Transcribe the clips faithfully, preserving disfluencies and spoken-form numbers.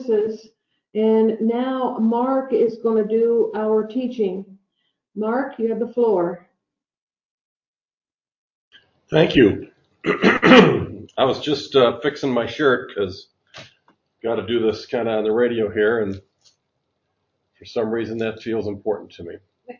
Genesis. And now Mark is going to do our teaching. Mark, you have the floor. Thank you. I was just uh, fixing my shirt because got to do this kind of on the radio here, and for some reason that feels important to me.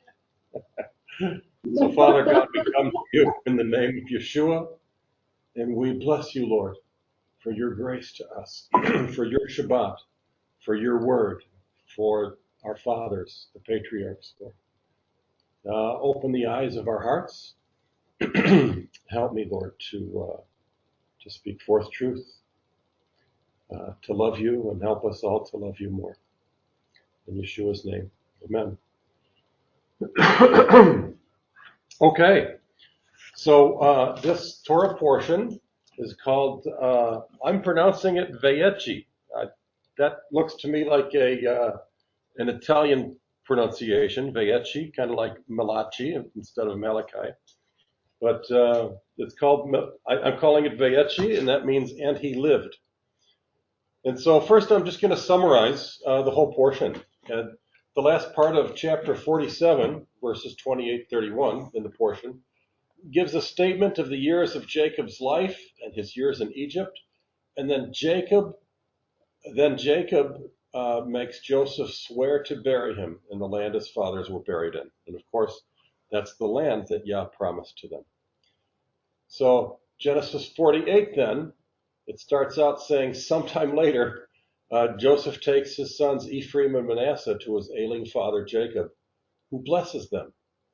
So, Father God, we come to you in the name of Yeshua, and we bless you, Lord, for your grace to us, for your Shabbat, for your word, for our fathers, the patriarchs, Lord. Uh, open the eyes of our hearts. Help me, Lord, to uh, to speak forth truth, uh, to love you, and help us all to love you more. In Yeshua's name, amen. Okay, so uh, this Torah portion is called, uh, I'm pronouncing it Veyechi. Uh, that looks to me like a uh, an Italian pronunciation, Veyechi, kind of like Malachi instead of Malachi. But uh, it's called, I, I'm calling it Veyechi, and that means, and he lived. And so first I'm just going to summarize uh, the whole portion. And the last part of chapter forty-seven, verses twenty-eight thirty-one in the portion, gives a statement of the years of Jacob's life and his years in Egypt. And then Jacob, then Jacob uh, makes Joseph swear to bury him in the land his fathers were buried in. And of course, that's the land that Yah promised to them. So Genesis forty-eight then, it starts out saying sometime later, uh, Joseph takes his sons Ephraim and Manasseh to his ailing father Jacob, who blesses them.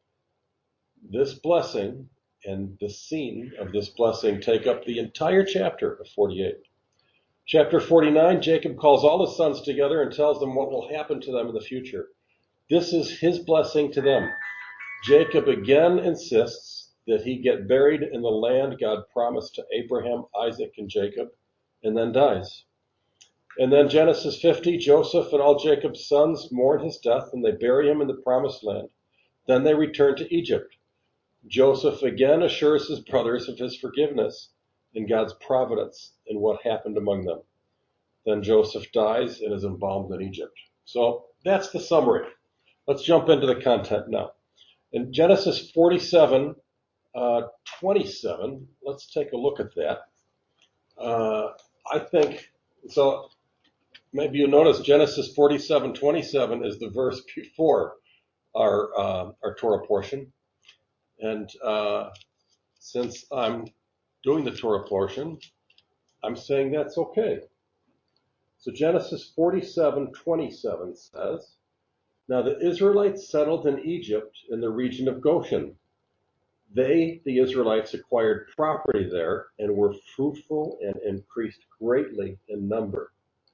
This blessing and the scene of this blessing take up the entire chapter of forty-eight. Chapter forty-nine, Jacob calls all his sons together and tells them what will happen to them in the future. This is his blessing to them. Jacob again insists that he get buried in the land God promised to Abraham, Isaac, and Jacob, and then dies. And then Genesis fifty, Joseph and all Jacob's sons mourn his death, and they bury him in the promised land. Then they return to Egypt. Joseph again assures his brothers of his forgiveness and God's providence in what happened among them. Then Joseph dies and is embalmed in Egypt. So that's the summary. Let's jump into the content now. In Genesis forty-seven, uh, twenty-seven, let's take a look at that. Uh, I think, so maybe you notice Genesis forty-seven twenty-seven is the verse before our uh, our Torah portion. And uh, since I'm doing the Torah portion, I'm saying that's okay. So Genesis forty-seven twenty-seven says, now the Israelites settled in Egypt in the region of Goshen. They, the Israelites, acquired property there and were fruitful and increased greatly in number.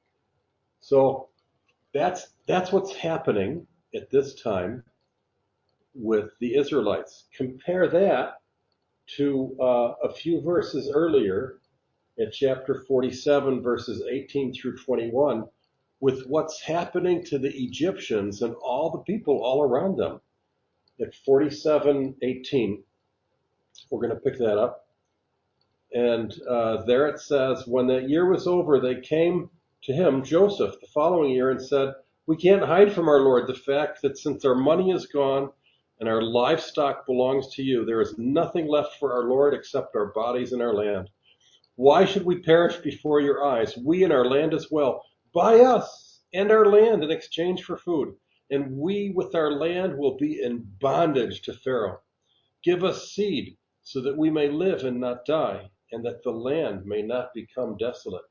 So that's that's what's happening at this time with the Israelites. Compare that to uh, a few verses earlier in chapter forty-seven, verses eighteen through twenty-one, with what's happening to the Egyptians and all the people all around them. At forty-seven eighteen, we're going to pick that up. And uh, there it says, when that year was over, they came to him, Joseph, the following year and said, we can't hide from our Lord the fact that since our money is gone and our livestock belongs to you, there is nothing left for our Lord except our bodies and our land. Why should we perish before your eyes, we and our land as well? Buy us and our land in exchange for food, and we with our land will be in bondage to Pharaoh. Give us seed so that we may live and not die, and that the land may not become desolate.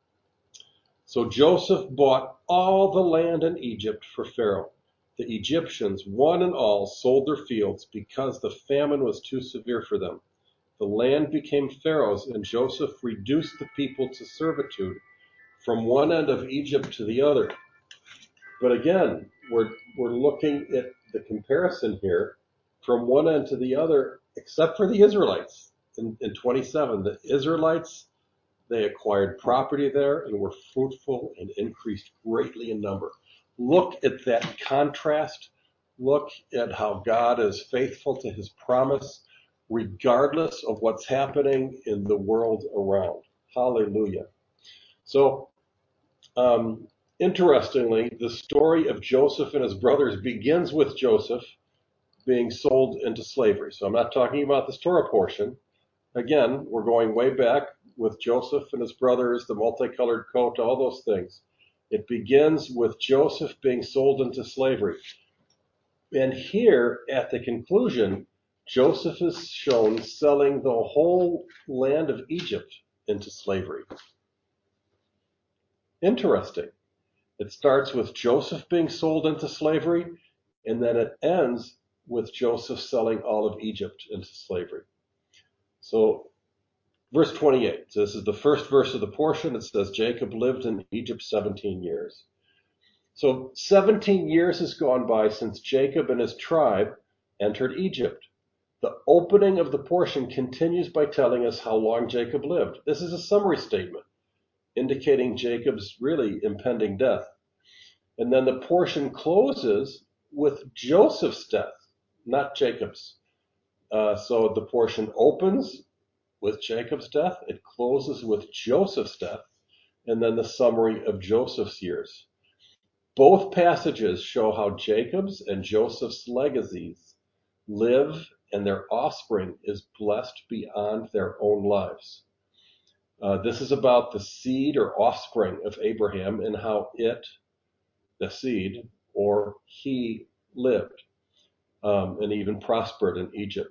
So Joseph bought all the land in Egypt for Pharaoh. The Egyptians, one and all, sold their fields because the famine was too severe for them. The land became Pharaoh's, and Joseph reduced the people to servitude from one end of Egypt to the other. But again, we're we're looking at the comparison here from one end to the other, except for the Israelites. In, in twenty-seven, the Israelites, they acquired property there and were fruitful and increased greatly in number. Look at that contrast. Look at how God is faithful to his promise, regardless of what's happening in the world around. Hallelujah. So, um, interestingly, the story of Joseph and his brothers begins with Joseph being sold into slavery. So I'm not talking about this Torah portion. Again, we're going way back with Joseph and his brothers, the multicolored coat, all those things. It begins with Joseph being sold into slavery. And here, at the conclusion, Joseph is shown selling the whole land of Egypt into slavery. Interesting. It starts with Joseph being sold into slavery, and then it ends with Joseph selling all of Egypt into slavery. So, verse twenty-eight. So this is the first verse of the portion. It says, Jacob lived in Egypt seventeen years. So seventeen years has gone by since Jacob and his tribe entered Egypt. The opening of the portion continues by telling us how long Jacob lived. This is a summary statement indicating Jacob's really impending death. And then the portion closes with Joseph's death, not Jacob's. Uh, so the portion opens with Jacob's death, it closes with Joseph's death, and then the summary of Joseph's years. Both passages show how Jacob's and Joseph's legacies live and their offspring is blessed beyond their own lives. Uh, this is about the seed or offspring of Abraham and how it, the seed, or he lived um, and even prospered in Egypt.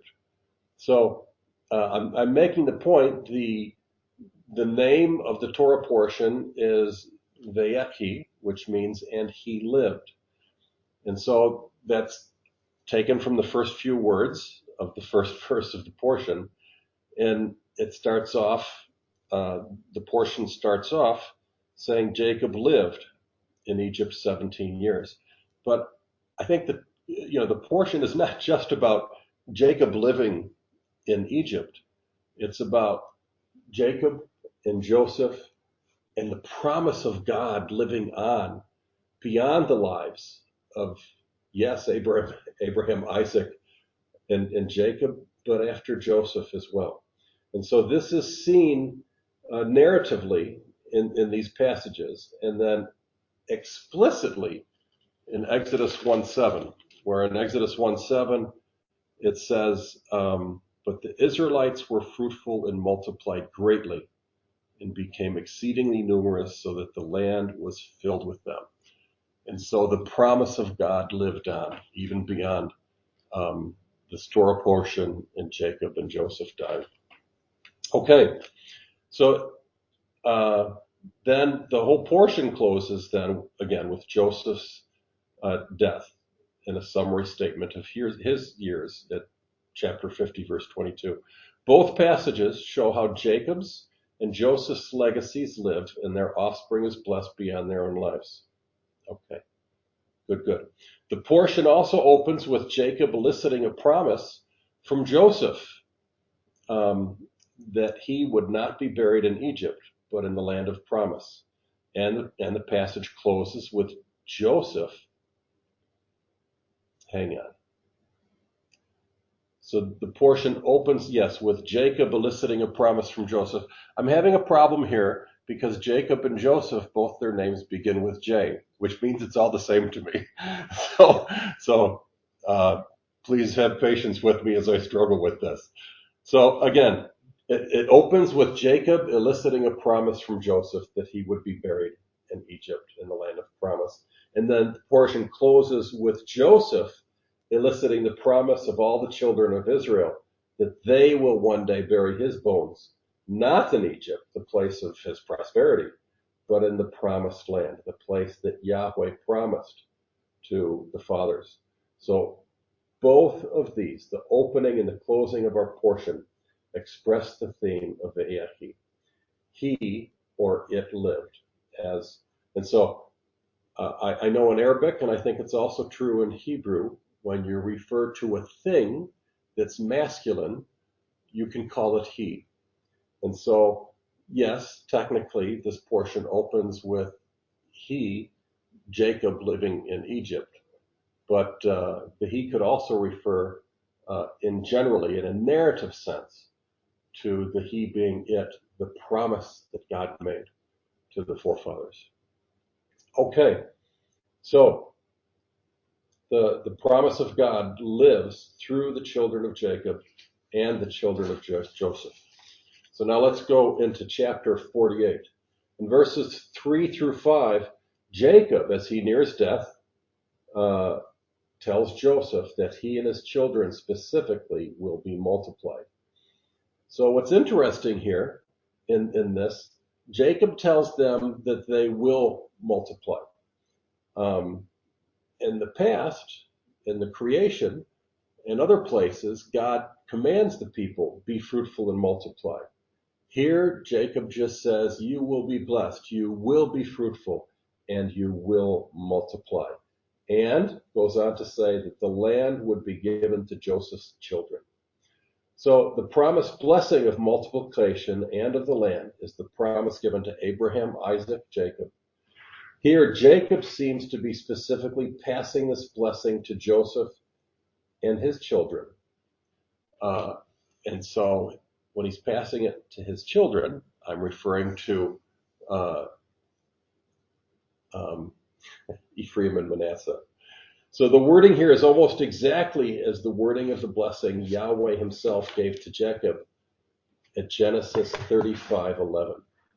So uh, I'm, I'm making the point, the, the name of the Torah portion is Vayechi, which means, and he lived. And so that's taken from the first few words of the first verse of the portion. And it starts off, uh, the portion starts off saying Jacob lived in Egypt seventeen years. But I think that, you know, the portion is not just about Jacob living in Egypt. It's about Jacob and Joseph and the promise of God living on beyond the lives of, yes, Abraham, Abraham, Isaac, and, and Jacob, but after Joseph as well. And so this is seen uh, narratively in, in these passages, and then explicitly in Exodus one seven, where in Exodus one seven it says, um, but the Israelites were fruitful and multiplied greatly and became exceedingly numerous so that the land was filled with them. And so the promise of God lived on even beyond um, the Torah portion and Jacob and Joseph died. Okay, so uh, then the whole portion closes then again with Joseph's uh, death and a summary statement of his, his years at chapter fifty, verse twenty-two. Both passages show how Jacob's and Joseph's legacies live and their offspring is blessed beyond their own lives. Okay, good, good. The portion also opens with Jacob eliciting a promise from Joseph um, that he would not be buried in Egypt, but in the land of promise. And, and the passage closes with Joseph. Hang on. So the portion opens, yes, with Jacob eliciting a promise from Joseph. I'm having a problem here because Jacob and Joseph, both their names begin with J, which means it's all the same to me. So, so uh, please have patience with me as I struggle with this. So again, it, it opens with Jacob eliciting a promise from Joseph that he would be buried in Egypt, in the land of promise. And then the portion closes with Joseph eliciting the promise of all the children of Israel that they will one day bury his bones, not in Egypt, the place of his prosperity, but in the promised land, the place that Yahweh promised to the fathers. So both of these, the opening and the closing of our portion, express the theme of Vayechi. He or it lived. As and so uh, I, I know in Arabic, and I think it's also true in Hebrew, when you refer to a thing that's masculine, you can call it he. And so, yes, technically, this portion opens with he, Jacob, living in Egypt. But uh, the he could also refer uh, in generally, in a narrative sense, to the he being it, the promise that God made to the forefathers. Okay, so the, the promise of God lives through the children of Jacob and the children of Jo- Joseph. So now let's go into chapter forty-eight. In verses three through five, Jacob, as he nears death, uh, tells Joseph that he and his children specifically will be multiplied. So what's interesting here in, in this, Jacob tells them that they will multiply. Um, in the past, in the creation, in other places, God commands the people, be fruitful and multiply. Here, Jacob just says, you will be blessed, you will be fruitful, and you will multiply. And goes on to say that the land would be given to Joseph's children. So the promised blessing of multiplication and of the land is the promise given to Abraham, Isaac, Jacob. Here, Jacob seems to be specifically passing this blessing to Joseph and his children. Uh, and so when he's passing it to his children, I'm referring to uh, um, Ephraim and Manasseh. So the wording here is almost exactly as the wording of the blessing Yahweh himself gave to Jacob at Genesis thirty-five eleven.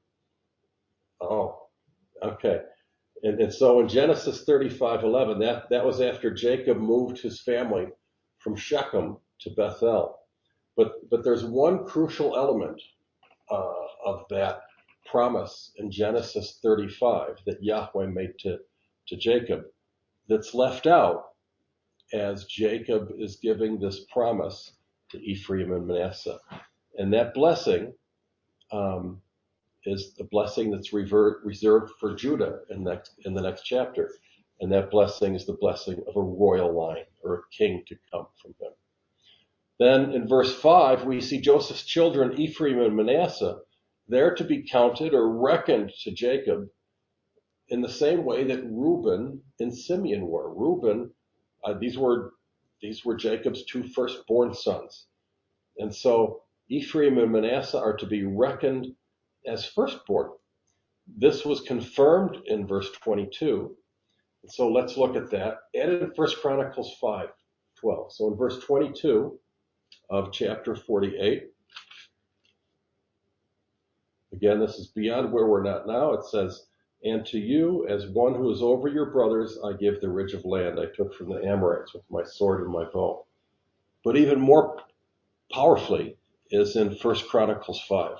Oh, okay. And, and so in Genesis thirty-five eleven, that, that was after Jacob moved his family from Shechem to Bethel. But, but there's one crucial element uh, of that promise in Genesis thirty-five that Yahweh made to, to Jacob that's left out as Jacob is giving this promise to Ephraim and Manasseh. And that blessing um, is the blessing that's revert, reserved for Judah in, next, in the next chapter. And that blessing is the blessing of a royal line or a king to come from him. Then in verse five, we see Joseph's children, Ephraim and Manasseh, they're to be counted or reckoned to Jacob in the same way that Reuben and Simeon were. Reuben, uh, these were these were Jacob's two firstborn sons. And so Ephraim and Manasseh are to be reckoned as firstborn. This was confirmed in verse twenty-two. And so let's look at that. And in First Chronicles five twelve. So in verse twenty-two of chapter forty-eight, again, this is beyond where we're at now. It says, and to you, as one who is over your brothers, I give the ridge of land I took from the Amorites with my sword and my bow. But even more powerfully is in First Chronicles five.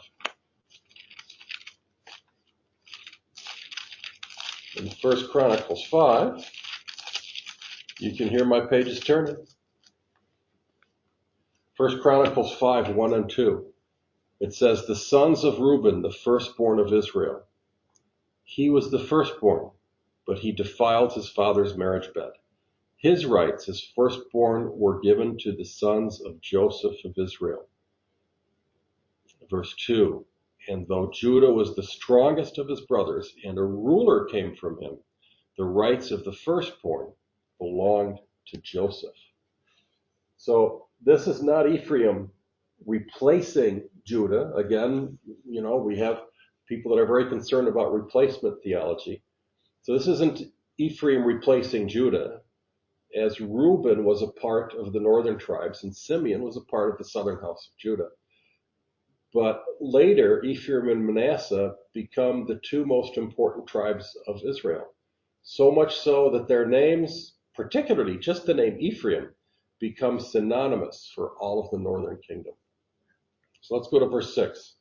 In First Chronicles five, you can hear my pages turning. First Chronicles five, one and two. It says, the sons of Reuben, the firstborn of Israel. He was the firstborn, but he defiled his father's marriage bed. His rights as firstborn were given to the sons of Joseph of Israel. Verse two, and though Judah was the strongest of his brothers and a ruler came from him, the rights of the firstborn belonged to Joseph. So this is not Ephraim replacing Judah. Again, you know, we have people that are very concerned about replacement theology. So this isn't Ephraim replacing Judah, as Reuben was a part of the northern tribes and Simeon was a part of the southern house of Judah. But later, Ephraim and Manasseh become the two most important tribes of Israel. So much so that their names, particularly just the name Ephraim, becomes synonymous for all of the northern kingdom. So let's go to verse six.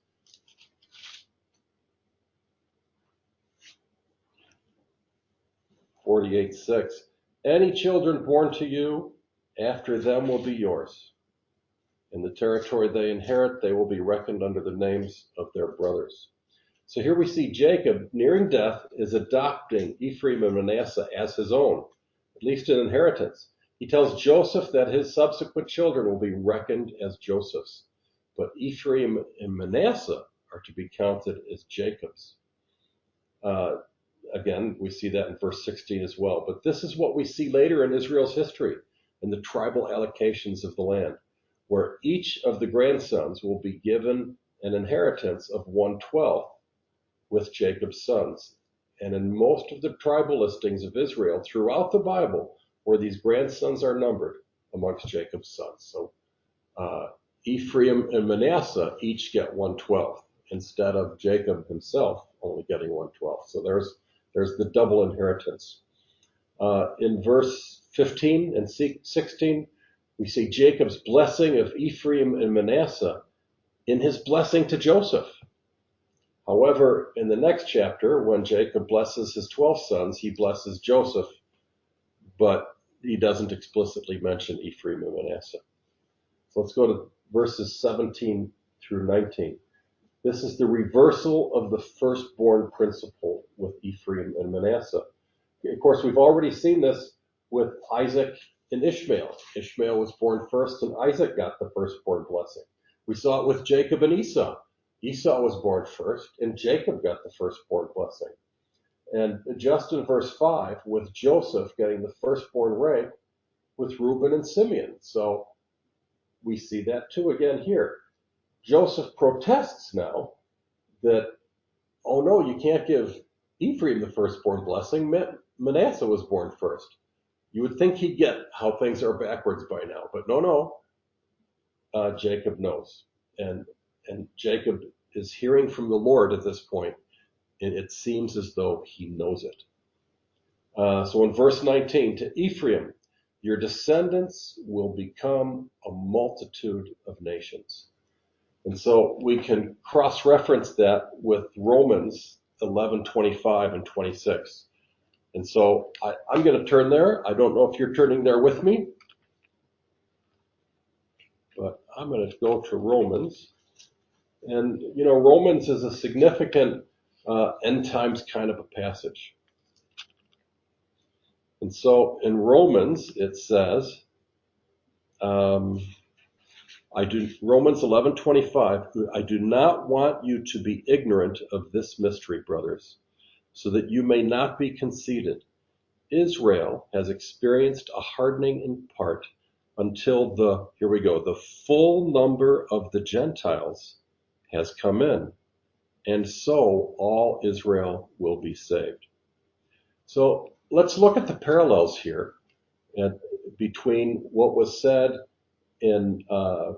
forty-eight six. Any children born to you, after them will be yours. In the territory they inherit, they will be reckoned under the names of their brothers. So here we see Jacob, nearing death, is adopting Ephraim and Manasseh as his own, at least in inheritance. He tells Joseph that his subsequent children will be reckoned as Joseph's, but Ephraim and Manasseh are to be counted as Jacob's. Uh, again, we see that in verse sixteen as well. But this is what we see later in Israel's history, in the tribal allocations of the land, where each of the grandsons will be given an inheritance of one twelfth with Jacob's sons. and in most of the tribal listings of Israel throughout the Bible, where these grandsons are numbered amongst Jacob's sons. So uh, Ephraim and Manasseh each get one twelfth instead of Jacob himself only getting one twelfth. So there's there's the double inheritance. Uh, in verse fifteen and sixteen, we see Jacob's blessing of Ephraim and Manasseh in his blessing to Joseph. However, in the next chapter, when Jacob blesses his twelve sons, he blesses Joseph, but he doesn't explicitly mention Ephraim and Manasseh. So let's go to verses seventeen through nineteen. This is the reversal of the firstborn principle with Ephraim and Manasseh. Of course, we've already seen this with Isaac and Ishmael. Ishmael was born first, and Isaac got the firstborn blessing. We saw it with Jacob and Esau. Esau was born first, and Jacob got the firstborn blessing. And just in verse five, with Joseph getting the firstborn rank with Reuben and Simeon. So we see that too again here. Joseph protests now that, oh no, you can't give Ephraim the firstborn blessing. Manasseh was born first. You would think he'd get how things are backwards by now, but no, no. Uh, Jacob knows. And, and Jacob is hearing from the Lord at this point. It, it seems as though he knows it. Uh, so in verse nineteen, to Ephraim, your descendants will become a multitude of nations. And so we can cross-reference that with Romans eleven twenty-five and twenty-six. And so I, I'm going to turn there. I don't know if you're turning there with me, but I'm going to go to Romans. And, you know, Romans is a significant uh, end times kind of a passage. And so in Romans, it says, um, I do, Romans eleven twenty-five, I do not want you to be ignorant of this mystery, brothers, so that you may not be conceited. Israel has experienced a hardening in part until the, here we go, the full number of the Gentiles has come in, and so all Israel will be saved. So let's look at the parallels here and between what was said in uh,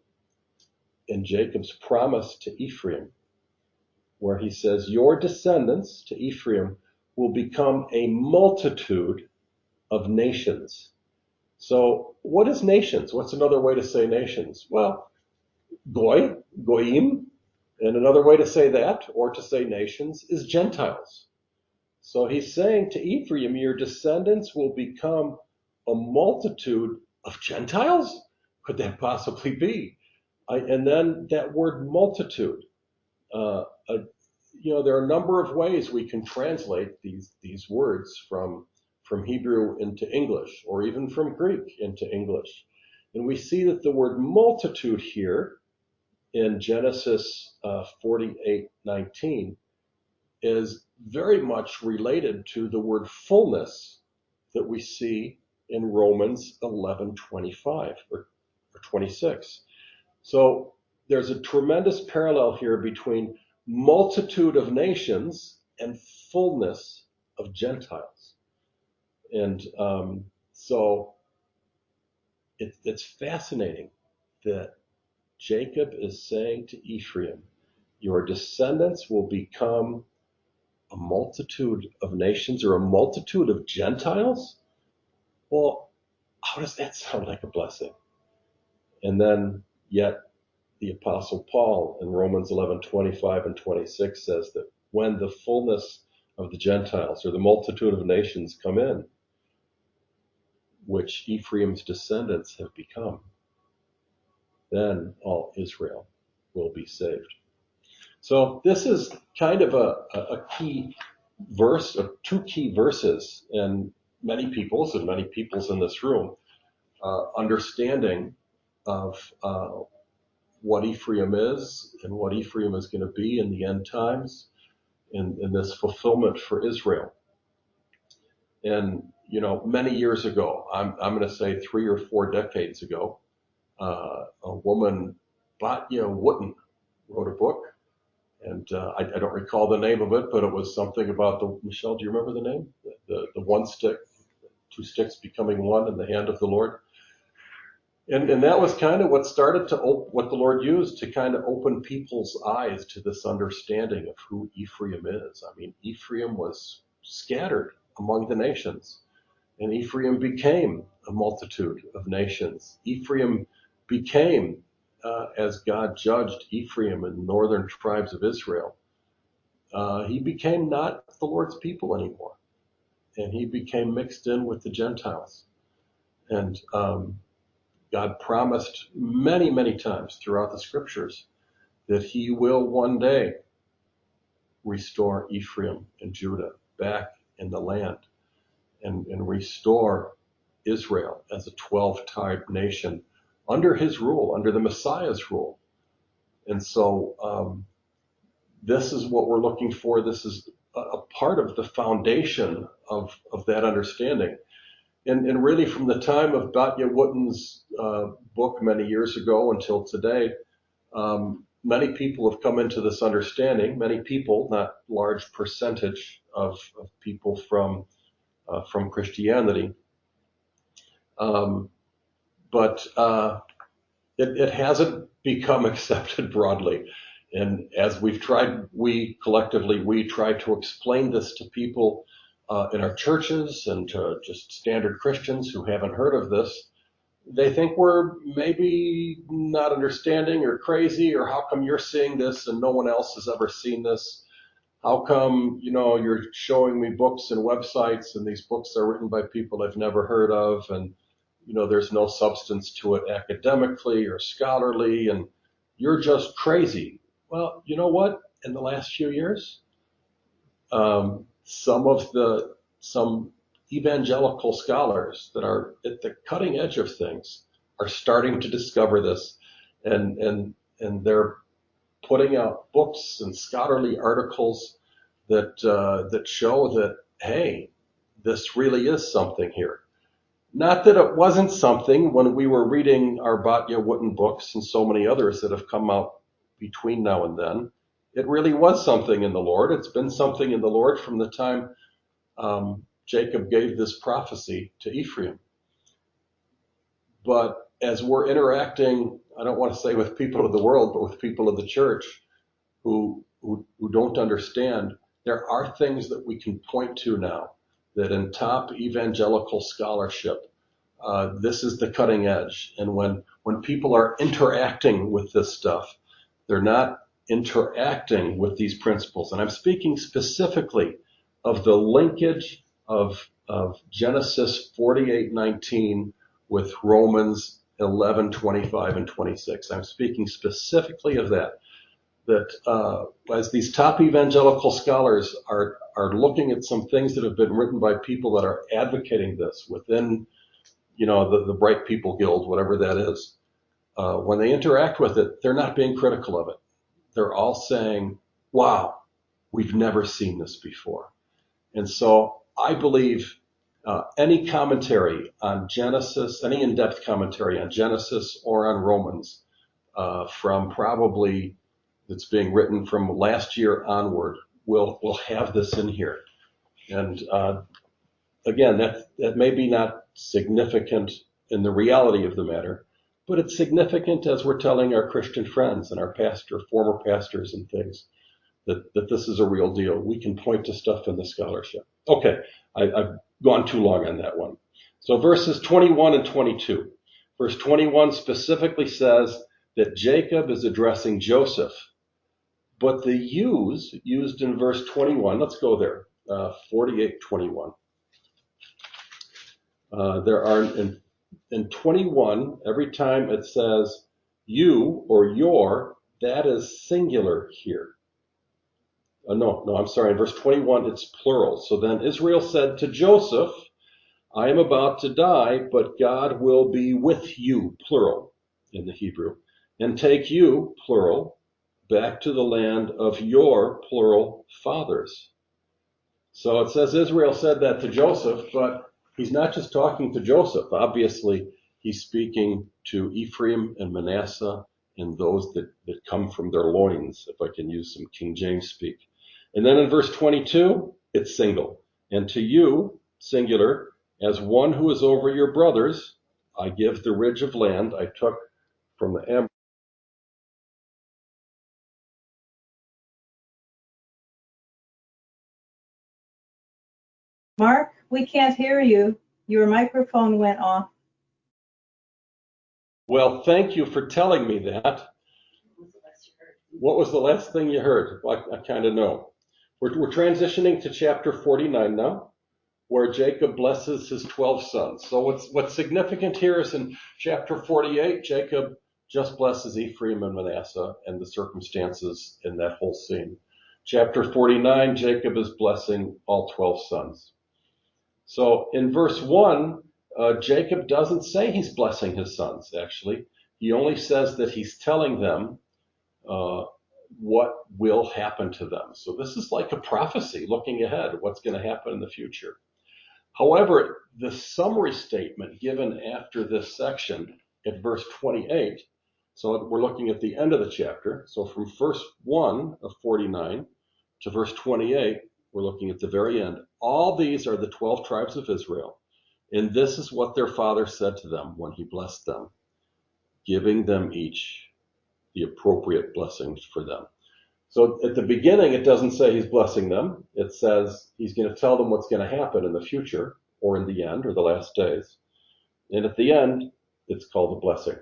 in Jacob's promise to Ephraim, where he says, your descendants, to Ephraim, will become a multitude of nations. So what is nations? What's another way to say nations? Well, goy, goyim, and another way to say that, or to say nations, is Gentiles. So he's saying to Ephraim, your descendants will become a multitude of Gentiles? Could that possibly be? I, and then that word multitude, uh, uh, you know, there are a number of ways we can translate these, these words from from Hebrew into English, or even from Greek into English. And we see that the word multitude here in Genesis uh, forty-eight nineteen is very much related to the word fullness that we see in Romans eleven twenty-five or, or twenty-six. So there's a tremendous parallel here between multitude of nations and fullness of Gentiles. And um, so it, it's fascinating that Jacob is saying to Ephraim, your descendants will become a multitude of nations or a multitude of Gentiles? Well, how does that sound like a blessing? And then yet the Apostle Paul in Romans eleven twenty-five and twenty-six says that when the fullness of the Gentiles or the multitude of nations come in, which Ephraim's descendants have become, then all Israel will be saved. So this is kind of a, a key verse, or two key verses in many people's and many people's in this room, uh, understanding of uh, what Ephraim is and what Ephraim is going to be in the end times, in, in this fulfillment for Israel. And, you know, many years ago, I'm, I'm going to say three or four decades ago, uh, a woman, Batya Wooten, wrote a book And uh, I, I don't recall the name of it, but it was something about the, Michelle, do you remember the name? The, the, the one stick, two sticks becoming one in the hand of the Lord. And, and that was kind of what started to, op- what the Lord used to kind of open people's eyes to this understanding of who Ephraim is. I mean, Ephraim was scattered among the nations, and Ephraim became a multitude of nations. Ephraim became, uh, as God judged Ephraim and the northern tribes of Israel, uh, he became not the Lord's people anymore, and he became mixed in with the Gentiles. And, um, God promised many, many times throughout the scriptures that he will one day restore Ephraim and Judah back in the land and, and restore Israel as a twelve-tribe nation under his rule, under the Messiah's rule. And so um, this is what we're looking for. This is a, a part of the foundation of, of that understanding. And, and really from the time of Batya Wooten's uh, book many years ago until today, um, many people have come into this understanding. Many people, not large percentage of, of people from uh, from Christianity, um, but uh, it, it hasn't become accepted broadly. And as we've tried, we collectively, we try to explain this to people uh, in our churches and to just standard Christians who haven't heard of this. They think we're maybe not understanding or crazy, or how come you're seeing this and no one else has ever seen this? How come, you know, you're showing me books and websites and these books are written by people I've never heard of, and, you know, there's no substance to it academically or scholarly, and you're just crazy. Well, you know what? In the last few years, um, some of the, some evangelical scholars that are at the cutting edge of things are starting to discover this, and, and, and they're putting out books and scholarly articles that, uh, that show that, hey, this really is something here. Not that it wasn't something when we were reading our Batya Wooten books and so many others that have come out between now and then. It really was something in the Lord. It's been something in the Lord from the time um, Jacob gave this prophecy to Ephraim. But as we're interacting, I don't want to say with people of the world, but with people of the church who, who, who don't understand, there are things that we can point to now that in top evangelical scholarship, uh, this is the cutting edge. And when, when people are interacting with this stuff, they're not interacting with these principles. And I'm speaking specifically of the linkage of, of Genesis forty-eight nineteen with Romans eleven twenty-five and twenty-six. I'm speaking specifically of that. That uh, as these top evangelical scholars are are looking at some things that have been written by people that are advocating this within, you know, the, the Bright People Guild, whatever that is, uh, when they interact with it, they're not being critical of it. They're all saying, wow, we've never seen this before. And so I believe uh, any commentary on Genesis, any in-depth commentary on Genesis or on Romans uh, from probably that's being written from last year onward will will have this in here. And uh, again, that that may be not significant in the reality of the matter, but it's significant as we're telling our Christian friends and our pastor, former pastors and things, that, that this is a real deal. We can point to stuff in the scholarship. Okay, I, I've gone too long on that one. So verses twenty-one and twenty-two. Verse twenty-one specifically says that Jacob is addressing Joseph, but the yous used in verse twenty-one, let's go there, uh, forty-eight twenty-one. Uh, there are in, in twenty-one, every time it says you or your, that is singular here. Uh, no, no, I'm sorry. In verse twenty-one, it's plural. So then Israel said to Joseph, I am about to die, but God will be with you, plural in the Hebrew, and take you, plural, back to the land of your, plural, fathers. So it says Israel said that to Joseph, but he's not just talking to Joseph. Obviously, he's speaking to Ephraim and Manasseh and those that, that come from their loins, if I can use some King James speak. And then in verse twenty-two, it's single. And to you, singular, as one who is over your brothers, I give the ridge of land I took from the Am. Mark, we can't hear you. Your microphone went off. Well, thank you for telling me that. What was the last thing you heard? Well, I, I kind of know. We're, we're transitioning to chapter forty-nine now, where Jacob blesses his twelve sons. So what's what's significant here is in chapter forty-eight, Jacob just blesses Ephraim and Manasseh and the circumstances in that whole scene. Chapter forty-nine, Jacob is blessing all twelve sons. So in verse one, uh, Jacob doesn't say he's blessing his sons, actually. He only says that he's telling them uh, what will happen to them. So this is like a prophecy looking ahead, what's going to happen in the future. However, the summary statement given after this section at verse twenty-eight, so we're looking at the end of the chapter. So from verse one of forty-nine to verse twenty-eight, we're looking at the very end. All these are the twelve tribes of Israel, and this is what their father said to them when he blessed them, giving them each the appropriate blessings for them. So at the beginning, it doesn't say he's blessing them. It says he's going to tell them what's going to happen in the future or in the end or the last days. And at the end, it's called a blessing.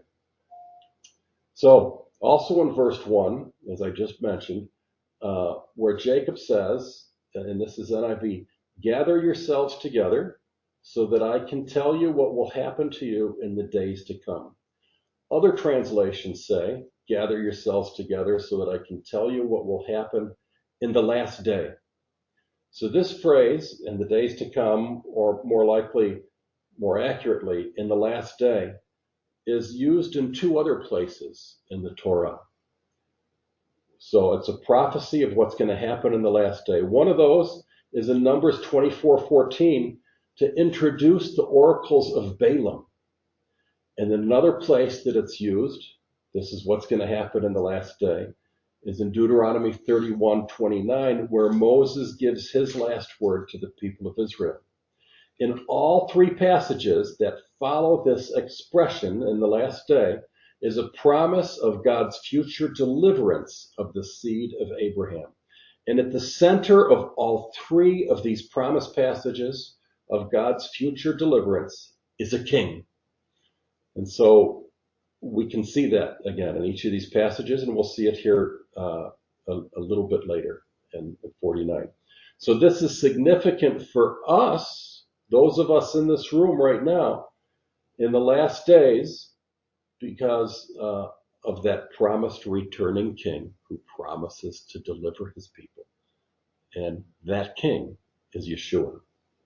So also in verse one, as I just mentioned, uh, where Jacob says, and this is N I V, gather yourselves together so that I can tell you what will happen to you in the days to come. Other translations say, gather yourselves together so that I can tell you what will happen in the last day. So this phrase, in the days to come, or more likely, more accurately, in the last day, is used in two other places in the Torah. So it's a prophecy of what's going to happen in the last day. One of those is in Numbers twenty-four fourteen to introduce the oracles of Balaam. And then another place that it's used, this is what's going to happen in the last day, is in Deuteronomy thirty-one twenty-nine, where Moses gives his last word to the people of Israel. In all three passages that follow this expression in the last day is a promise of God's future deliverance of the seed of Abraham. And at the center of all three of these promise passages of God's future deliverance is a king. And so we can see that again in each of these passages, and we'll see it here uh, a, a little bit later in forty-nine. So this is significant for us, those of us in this room right now, in the last days, because uh, of that promised returning king who promises to deliver his people. And that king is Yeshua.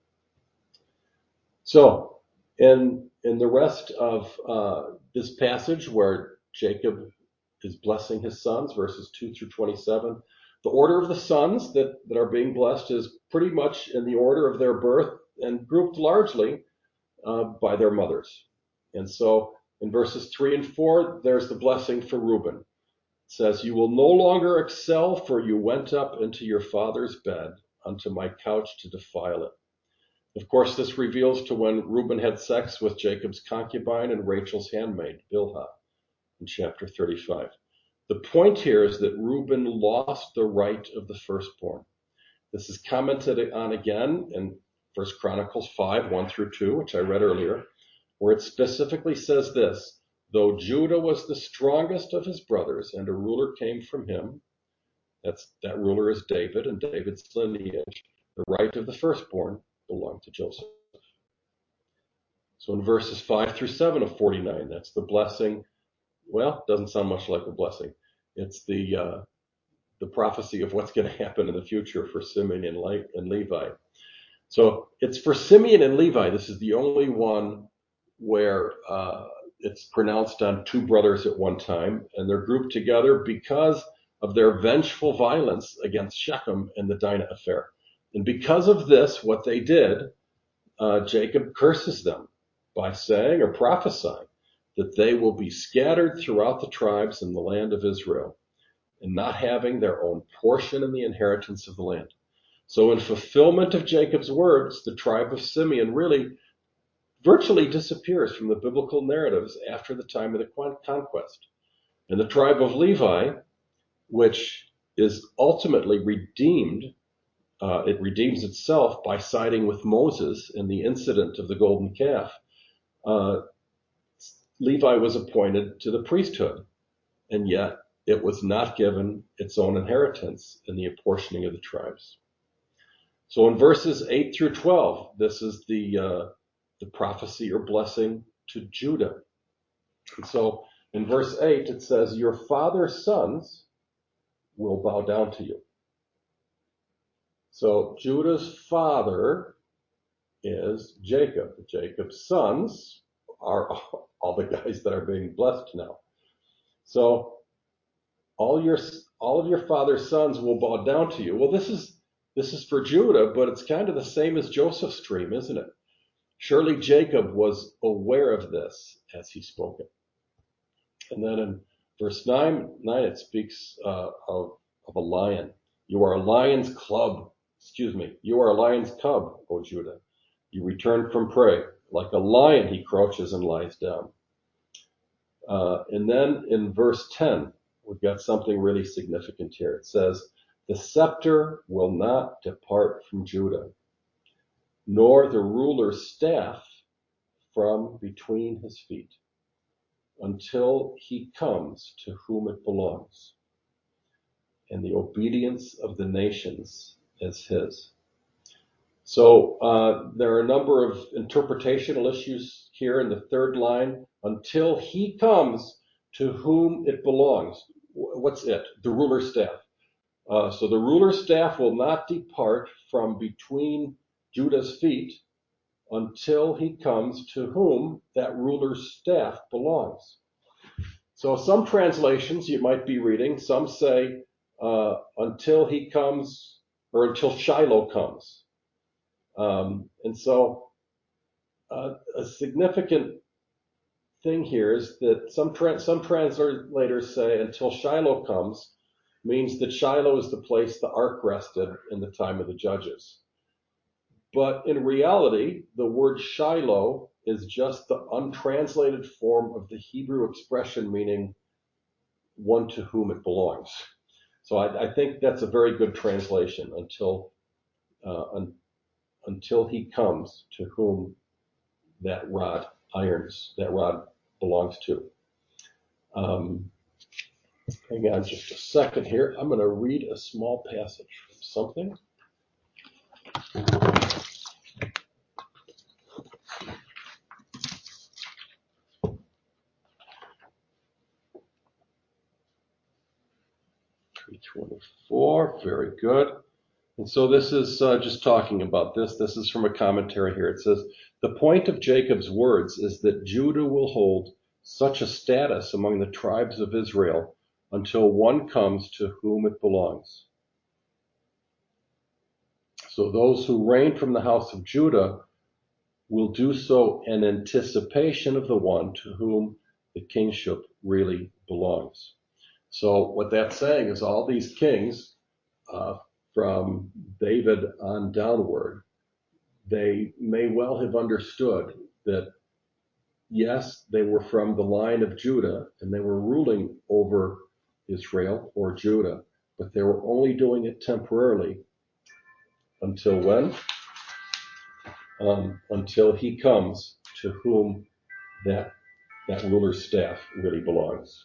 So, in in the rest of uh, this passage where Jacob is blessing his sons, verses two through twenty-seven, the order of the sons that, that are being blessed is pretty much in the order of their birth and grouped largely uh, by their mothers. And so in verses three and four, there's the blessing for Reuben. It says, you will no longer excel, for you went up into your father's bed, unto my couch to defile it. Of course, this reveals to when Reuben had sex with Jacob's concubine and Rachel's handmaid, Bilhah, in chapter thirty-five. The point here is that Reuben lost the right of the firstborn. This is commented on again in First Chronicles five, one through two, which I read earlier, where it specifically says this, though Judah was the strongest of his brothers and a ruler came from him, that's, that ruler is David and David's lineage, the right of the firstborn belonged to Joseph. So in verses five through seven of forty-nine, that's the blessing. Well, doesn't sound much like a blessing. It's the uh, the prophecy of what's going to happen in the future for Simeon and, Le- and Levi. So it's for Simeon and Levi. This is the only one where uh, it's pronounced on two brothers at one time, and they're grouped together because of their vengeful violence against Shechem and the Dinah affair. And because of this, what they did, uh, Jacob curses them by saying or prophesying that they will be scattered throughout the tribes in the land of Israel, and not having their own portion in the inheritance of the land. So in fulfillment of Jacob's words, the tribe of Simeon really virtually disappears from the biblical narratives after the time of the conquest. And the tribe of Levi, which is ultimately redeemed, uh, it redeems itself by siding with Moses in the incident of the golden calf. Uh, Levi was appointed to the priesthood, and yet it was not given its own inheritance in the apportioning of the tribes. So in verses eight through twelve, this is the uh, the prophecy or blessing to Judah. And so in verse eight, it says, your father's sons will bow down to you. So Judah's father is Jacob. Jacob's sons are all the guys that are being blessed now. So all your all of your father's sons will bow down to you. Well, this is this is for Judah, but it's kind of the same as Joseph's dream, isn't it? Surely Jacob was aware of this as he spoke it. And then in verse nine, nine it speaks uh, of, of a lion. You are a lion's club. Excuse me. You are a lion's cub, O Judah. You return from prey. Like a lion, he crouches and lies down. Uh, and then in verse ten, we've got something really significant here. It says, the scepter will not depart from Judah, nor the ruler's staff from between his feet, until he comes to whom it belongs. And the obedience of the nations is his. So uh, there are a number of interpretational issues here in the third line. Until he comes to whom it belongs. What's it? The ruler's staff. Uh, so the ruler's staff will not depart from between Judah's feet until he comes to whom that ruler's staff belongs. So some translations you might be reading, some say uh, until he comes, or until Shiloh comes. Um, and so uh, a significant thing here is that some tra- some translators say until Shiloh comes means that Shiloh is the place the ark rested in the time of the judges. But in reality, the word Shiloh is just the untranslated form of the Hebrew expression meaning one to whom it belongs. So I, I think that's a very good translation, until uh, un, until he comes to whom that rod irons, that rod belongs to. Um, hang on just a second here. I'm going to read a small passage from something. three twenty-four, very good. And so this is uh, just talking about this. This is from a commentary here. It says, the point of Jacob's words is that Judah will hold such a status among the tribes of Israel until one comes to whom it belongs. So those who reign from the house of Judah will do so in anticipation of the one to whom the kingship really belongs. So what that's saying is all these kings, uh, from David on downward, they may well have understood that, yes, they were from the line of Judah and they were ruling over Israel or Judah, but they were only doing it temporarily. Until when? Um, until he comes to whom that that ruler's staff really belongs.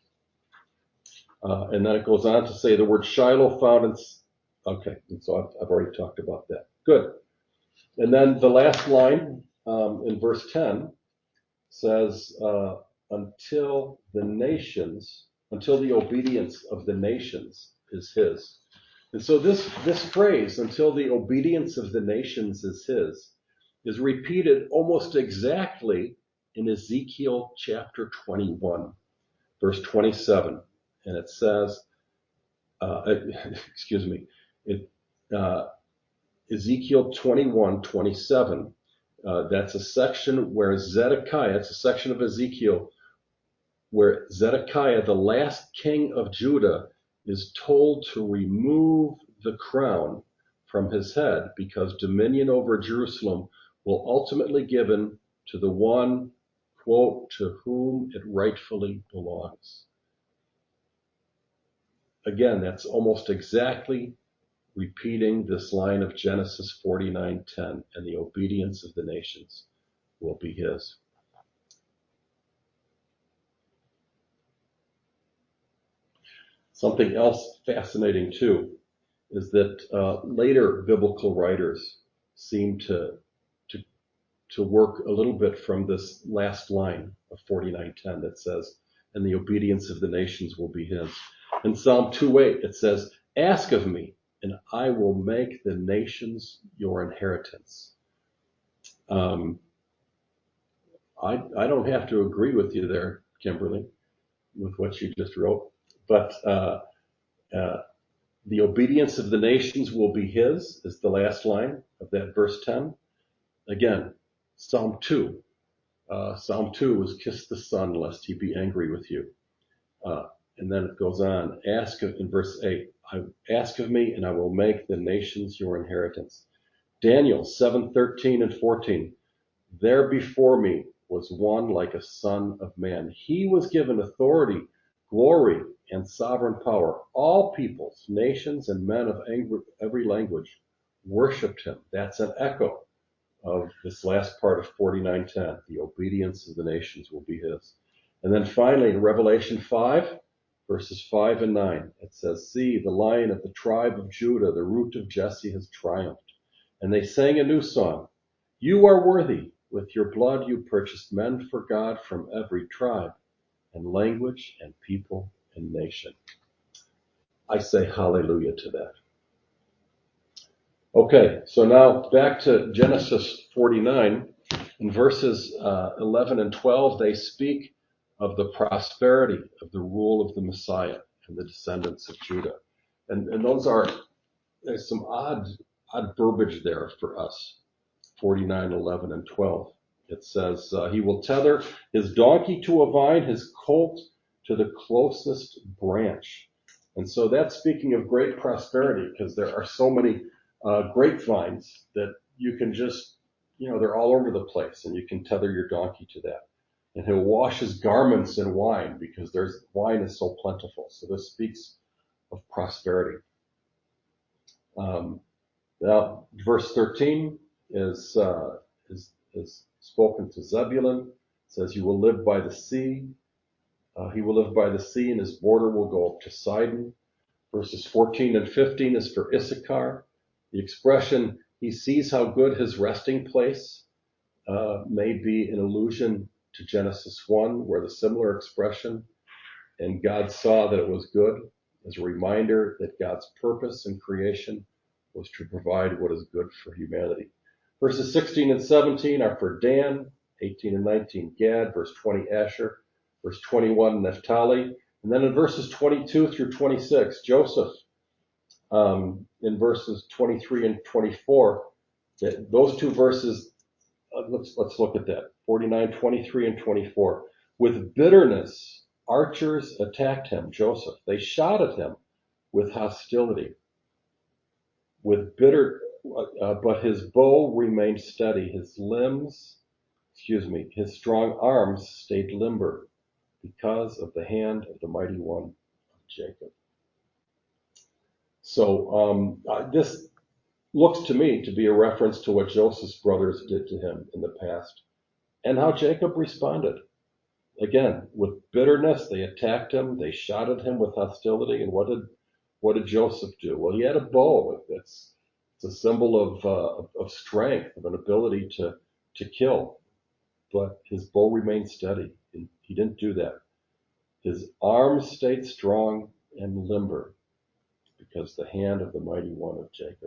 Uh, and then it goes on to say the word Shiloh found in, okay, and so I've, I've already talked about that. Good. And then the last line um, in verse ten says, uh, until the nations, until the obedience of the nations is his. And so this, this phrase, until the obedience of the nations is his, is repeated almost exactly in Ezekiel chapter twenty-one, verse twenty-seven. And it says, uh, excuse me, it, uh, Ezekiel twenty-one, twenty-seven. Uh, that's a section where Zedekiah, it's a section of Ezekiel where Zedekiah, the last king of Judah, is told to remove the crown from his head because dominion over Jerusalem will ultimately be given to the one, quote, to whom it rightfully belongs. Again, that's almost exactly repeating this line of Genesis forty-nine ten, and the obedience of the nations will be his. Something else fascinating too is that uh, later biblical writers seem to, to to work a little bit from this last line of forty-nine ten that says, and the obedience of the nations will be his. In Psalm two eight, it says, ask of me, and I will make the nations your inheritance. Um, I, I don't have to agree with you there, Kimberly, with what you just wrote, but uh, uh, the obedience of the nations will be his, is the last line of that verse ten. Again, Psalm two. Uh, Psalm two was kiss the Son lest he be angry with you. Uh, and then it goes on, ask of, in verse eight, I ask of me and I will make the nations your inheritance. Daniel seven thirteen and fourteen, there before me was one like a son of man. He was given authority, glory, and sovereign power. All peoples, nations, and men of every language worshipped him. That's an echo of this last part of forty-nine ten. The obedience of the nations will be his. And then finally in Revelation five, verses five and nine, it says, see, the Lion of the tribe of Judah, the root of Jesse, has triumphed. And they sang a new song. You are worthy. With your blood you purchased men for God from every tribe and language and people and nation. I say hallelujah to that. Okay, so now back to Genesis forty-nine. In verses uh, eleven and twelve, they speak of the prosperity of the rule of the Messiah and the descendants of Judah. And, and those are, there's some odd, odd verbiage there for us, forty-nine, eleven, and twelve. It says, uh, he will tether his donkey to a vine, his colt to the closest branch. And so that's speaking of great prosperity, because there are so many uh, grapevines that you can just, you know, they're all over the place, and you can tether your donkey to that. And he'll wash his garments in wine, because there's wine is so plentiful. So this speaks of prosperity. Um, now, verse thirteen is, uh, is, is spoken to Zebulun. It says, you will live by the sea. Uh, he will live by the sea, and his border will go up to Sidon. Verses fourteen and fifteen is for Issachar. The expression, he sees how good his resting place, uh, may be an allusion to Genesis one, where the similar expression, and God saw that it was good, as a reminder that God's purpose in creation was to provide what is good for humanity. Verses sixteen and seventeen are for Dan, eighteen and nineteen Gad, verse twenty Asher, verse twenty-one Naphtali, and then in verses twenty-two through twenty-six, Joseph, um, in verses twenty-three and twenty-four, that, those two verses, uh, let's, let's look at that, forty-nine, twenty-three and twenty-four. With bitterness, archers attacked him, Joseph. They shot at him with hostility. With bitter, uh, but his bow remained steady. His limbs, excuse me, his strong arms stayed limber because of the hand of the mighty one of Jacob. So um, uh, this looks to me to be a reference to what Joseph's brothers did to him in the past and how Jacob responded. Again, with bitterness, they attacked him. They shot at him with hostility. And what did what did Joseph do? Well, he had a bow. It's it's a symbol of uh, of strength, of an ability to to kill. But his bow remained steady. He didn't do that. His arms stayed strong and limber because the hand of the mighty one of Jacob.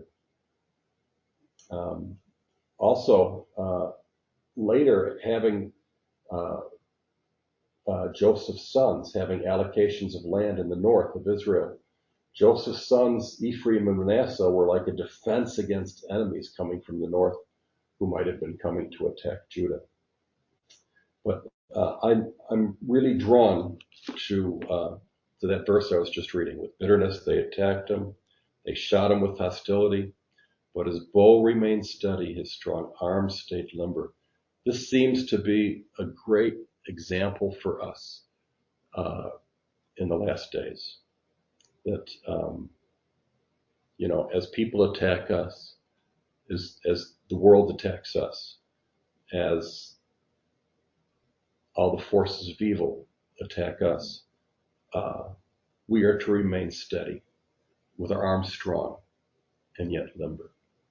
Um, also, uh, later, having uh, uh, Joseph's sons having allocations of land in the north of Israel, Joseph's sons, Ephraim and Manasseh, were like a defense against enemies coming from the north who might have been coming to attack Judah. But uh, I'm, I'm really drawn to, uh, to that verse I was just reading. With bitterness, they attacked him. They shot him with hostility, but his bow remained steady. His strong arms stayed limber. This seems to be a great example for us, uh, in the last days. That, um, you know, as people attack us, as, as the world attacks us, as all the forces of evil attack us, uh, we are to remain steady with our arms strong and yet limber.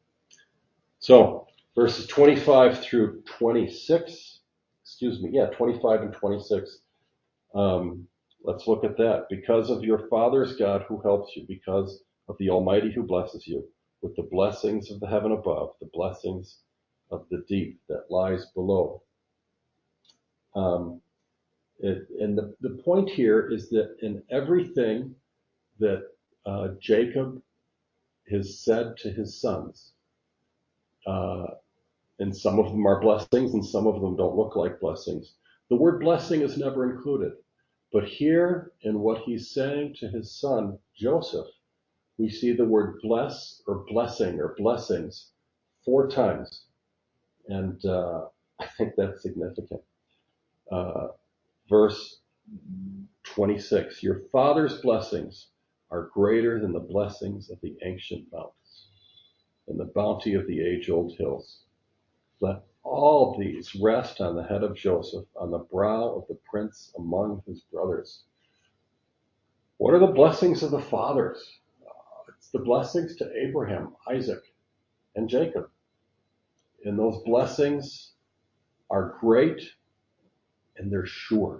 So verses twenty-five through twenty-six, excuse me, yeah, twenty-five and twenty-six. Um, let's look at that. Because of your Father's God who helps you, because of the Almighty who blesses you with the blessings of the heaven above, the blessings of the deep that lies below. Um, it, and the, the point here is that in everything that uh, Jacob has said to his sons, uh, and some of them are blessings and some of them don't look like blessings, the word blessing is never included. But here in what he's saying to his son, Joseph, we see the word bless or blessing or blessings four times. And uh, I think that's significant. Uh, verse twenty-six, your father's blessings are greater than the blessings of the ancient mountains and the bounty of the age-old hills. Let all these rest on the head of Joseph, on the brow of the prince among his brothers. What are the blessings of the fathers? Uh, it's the blessings to Abraham, Isaac, and Jacob. And those blessings are great and they're sure.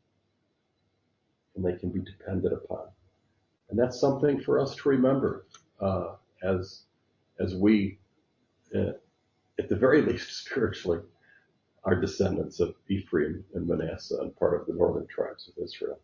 And they can be depended upon. And that's something for us to remember uh, as, as we, uh, at the very least spiritually, are descendants of Ephraim and Manasseh and part of the northern tribes of Israel.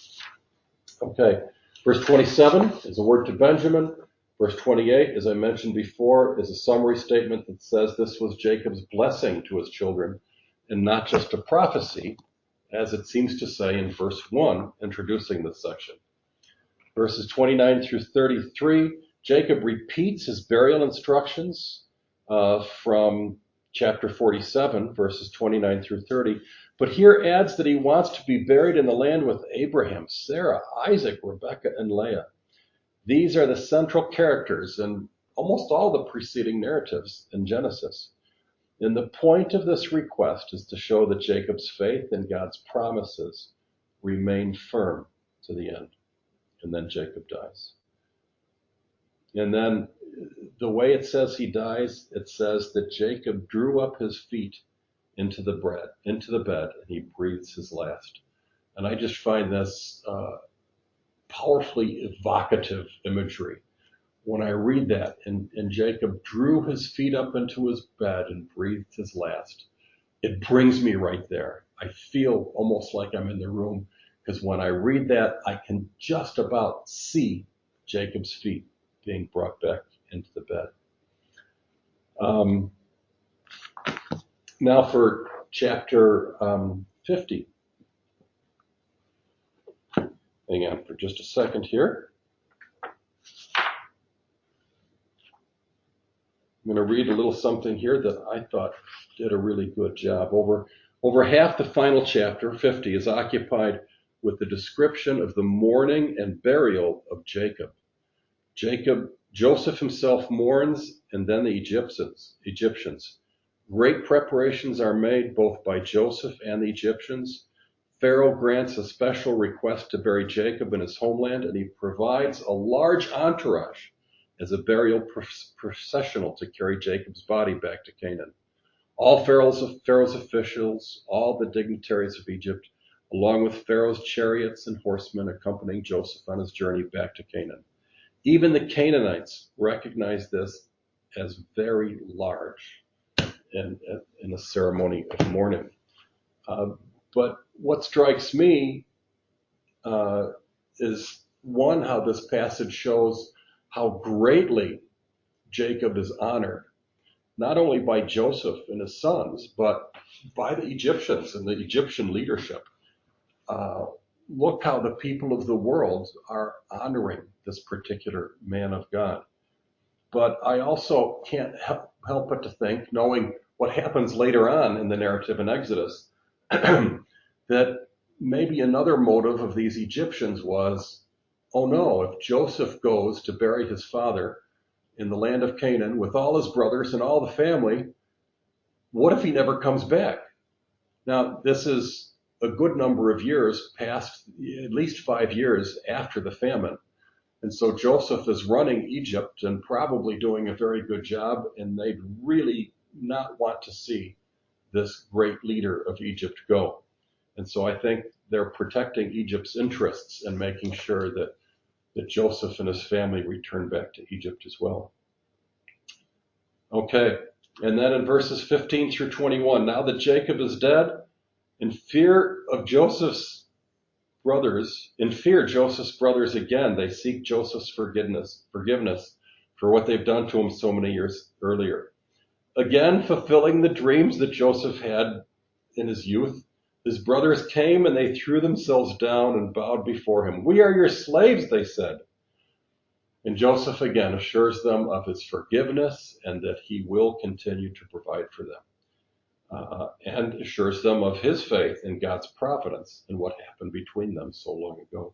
Okay, verse twenty-seven is a word to Benjamin. Verse twenty-eight, as I mentioned before, is a summary statement that says this was Jacob's blessing to his children and not just a prophecy, as it seems to say in verse one, introducing this section. Verses twenty-nine through thirty-three, Jacob repeats his burial instructions uh, from chapter forty-seven, verses twenty-nine through thirty, but here adds that he wants to be buried in the land with Abraham, Sarah, Isaac, Rebekah, and Leah. These are the central characters in almost all the preceding narratives in Genesis. And the point of this request is to show that Jacob's faith in God's promises remained firm to the end. And then Jacob dies. And then the way it says he dies, it says that Jacob drew up his feet into the bread, into the bed, and he breathes his last. And I just find this uh, powerfully evocative imagery. When I read that, and, and Jacob drew his feet up into his bed and breathed his last, it brings me right there. I feel almost like I'm in the room, because when I read that, I can just about see Jacob's feet being brought back into the bed. Um, now for chapter um, fifty. Hang on for just a second here. I'm going to read a little something here that I thought did a really good job. Over, over half the final chapter, fifty, is occupied with the description of the mourning and burial of Jacob. Jacob, Joseph himself mourns, and then the Egyptians. Egyptians. Great preparations are made both by Joseph and the Egyptians. Pharaoh grants a special request to bury Jacob in his homeland, and he provides a large entourage as a burial processional to carry Jacob's body back to Canaan. All Pharaoh's, Pharaoh's officials, all the dignitaries of Egypt, along with Pharaoh's chariots and horsemen accompanying Joseph on his journey back to Canaan. Even the Canaanites recognize this as very large in, in a ceremony of mourning. Uh, but what strikes me uh, is, one, how this passage shows how greatly Jacob is honored, not only by Joseph and his sons, but by the Egyptians and the Egyptian leadership. Uh, look how the people of the world are honoring this particular man of God. But I also can't help, help but to think, knowing what happens later on in the narrative in Exodus, that maybe another motive of these Egyptians was, oh no, if Joseph goes to bury his father in the land of Canaan with all his brothers and all the family, what if he never comes back? Now, this is a good number of years past, at least five years after the famine. And so Joseph is running Egypt and probably doing a very good job, and they'd really not want to see this great leader of Egypt go. And so I think they're protecting Egypt's interests and making sure that, that Joseph and his family return back to Egypt as well. Okay, and then in verses fifteen through twenty-one, now that Jacob is dead, in fear of Joseph's brothers, in fear Joseph's brothers again, they seek Joseph's forgiveness, forgiveness for what they've done to him so many years earlier. Again, fulfilling the dreams that Joseph had in his youth, his brothers came and they threw themselves down and bowed before him. We are your slaves, they said. And Joseph again assures them of his forgiveness and that he will continue to provide for them. Uh, and assures them of his faith in God's providence and what happened between them so long ago.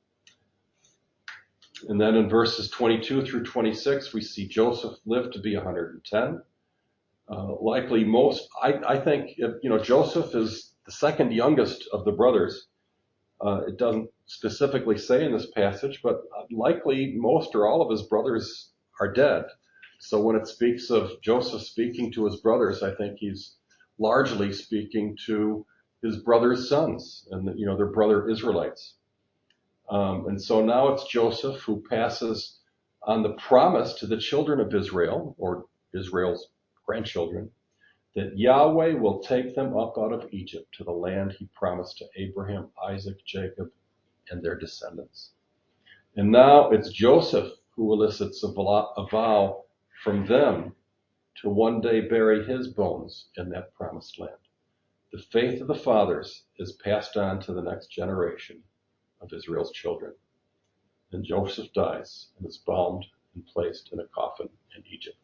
And then in verses twenty-two through twenty-six, we see Joseph lived to be one hundred ten. Uh, likely most, I, I think, you know, Joseph is the second youngest of the brothers. Uh, it doesn't specifically say in this passage, but likely most or all of his brothers are dead. So when it speaks of Joseph speaking to his brothers, I think he's largely speaking to his brother's sons and, you know, their brother Israelites. Um, and so now it's Joseph who passes on the promise to the children of Israel, or Israel's grandchildren, that Yahweh will take them up out of Egypt to the land he promised to Abraham, Isaac, Jacob, and their descendants. And now it's Joseph who elicits a vow from them to one day bury his bones in that promised land. The faith of the fathers is passed on to the next generation of Israel's children. And Joseph dies and is bound and placed in a coffin in Egypt.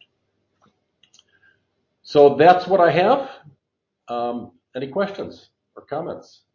So that's what I have. Um, any questions or comments?